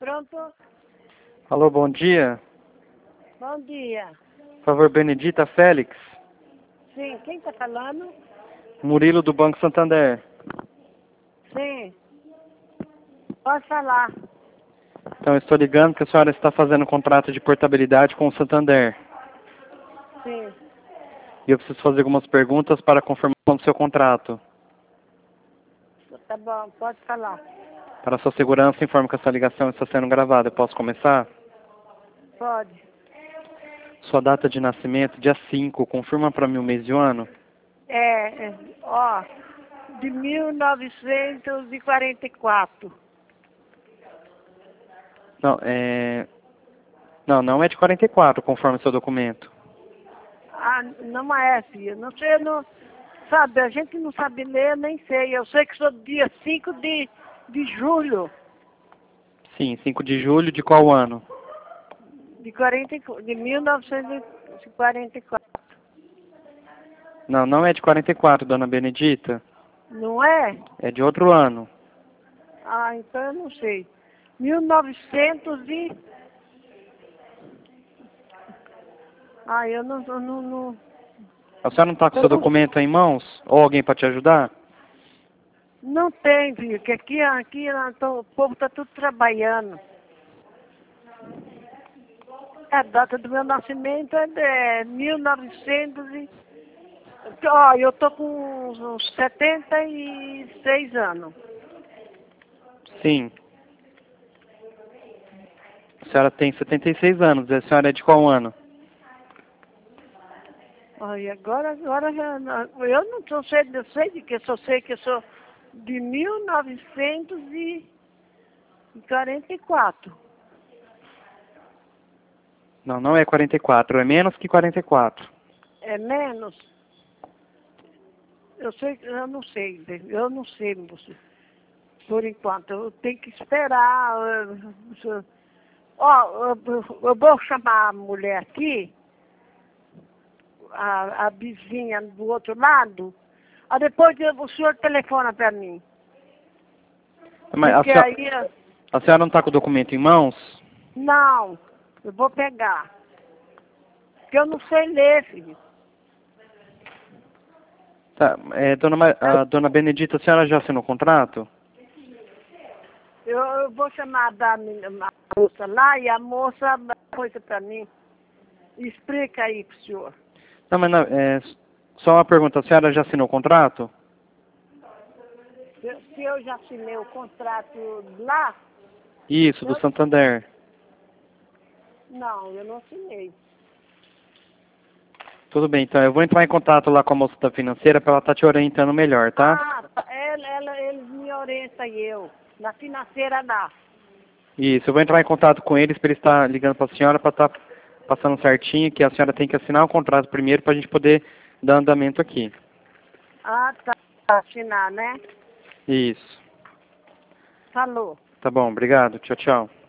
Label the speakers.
Speaker 1: Pronto?
Speaker 2: Alô, bom dia.
Speaker 1: Bom dia.
Speaker 2: Por favor, Benedita Félix.
Speaker 1: Sim, quem está falando?
Speaker 2: Murilo do Banco Santander.
Speaker 1: Sim. Pode falar.
Speaker 2: Então, eu estou ligando que a senhora está fazendo um contrato de portabilidade com o Santander.
Speaker 1: Sim.
Speaker 2: E eu preciso fazer algumas perguntas para a confirmação do seu contrato.
Speaker 1: Tá bom, pode falar.
Speaker 2: Para sua segurança, informo que essa ligação está sendo gravada. Eu posso começar?
Speaker 1: Pode.
Speaker 2: Sua data de nascimento, dia 5. Confirma para mim o mês e o ano?
Speaker 1: De 1944.
Speaker 2: Não, não é de 44, conforme o seu documento.
Speaker 1: Ah, não é, filha. Não sei, não. Sabe, a gente não sabe ler, nem sei. Eu sei que sou dia 5 de julho
Speaker 2: Sim, 5 de julho de qual ano?
Speaker 1: de 1944.
Speaker 2: Não é de 44, dona Benedita.
Speaker 1: Não é?
Speaker 2: É de outro ano.
Speaker 1: Ah, então eu não sei. 1900 e... Ah, eu não...
Speaker 2: A senhora não está com
Speaker 1: Eu
Speaker 2: seu
Speaker 1: não,
Speaker 2: documento em mãos? Ou alguém para te ajudar?
Speaker 1: não tem, filho, que aqui o povo está tudo trabalhando. A data do meu nascimento é de 1900 e... Ó, eu tô com uns 76 anos.
Speaker 2: Sim. A senhora tem 76 anos. E a senhora é de qual ano?
Speaker 1: Olha, agora eu não sou sei, eu sei de que só sei que eu sou de 1944.
Speaker 2: Não é 44. É menos que 44.
Speaker 1: É menos? Eu não sei, eu não sei, moço. Por enquanto, eu tenho que esperar. Ó, eu vou chamar a mulher aqui, a vizinha do outro lado. Aí depois o senhor telefona para mim.
Speaker 2: Mas
Speaker 1: Porque aí,
Speaker 2: a senhora não está com o documento em mãos?
Speaker 1: não, eu vou pegar. Porque eu não sei ler, filho.
Speaker 2: Tá. Dona Benedita, a senhora já assinou o contrato?
Speaker 1: Eu vou chamar a moça lá e a moça dá coisa para mim. Explica aí pro senhor.
Speaker 2: Não, mas só uma pergunta. A senhora já assinou o contrato?
Speaker 1: Se eu já assinei o contrato lá,
Speaker 2: Isso, do Santander.
Speaker 1: não, eu não assinei.
Speaker 2: Tudo bem, então eu vou entrar em contato lá com a moça da financeira para ela estar te orientando melhor, tá?
Speaker 1: Ah, eles me orientam e eu. Na financeira lá.
Speaker 2: Isso, eu vou entrar em contato com eles para eles estar ligando para a senhora para estar passando certinho que a senhora tem que assinar o contrato primeiro para a gente poder dar andamento aqui.
Speaker 1: Ah, tá. Assinar, né?
Speaker 2: Isso.
Speaker 1: Falou.
Speaker 2: Tá bom, obrigado. Tchau, tchau.